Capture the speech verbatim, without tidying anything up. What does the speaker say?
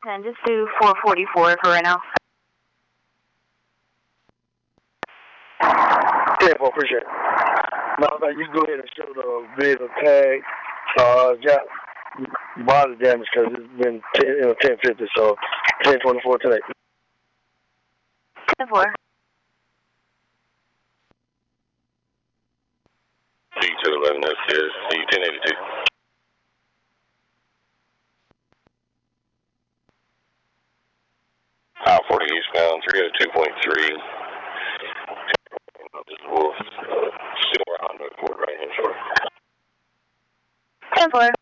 ten, just do four forty-four for right now. ten four, appreciate it. Matter of fact, you can go ahead and show the vehicle tag. Uh, got body damage because it's been ten, you know, ten fifty, so ten twenty-four today. ten four. C two eleven, that's good. C ten eighty-two. I forty eastbound, three oh two point three. This Wolf, Silver Honda, Ford right hand short. ten four.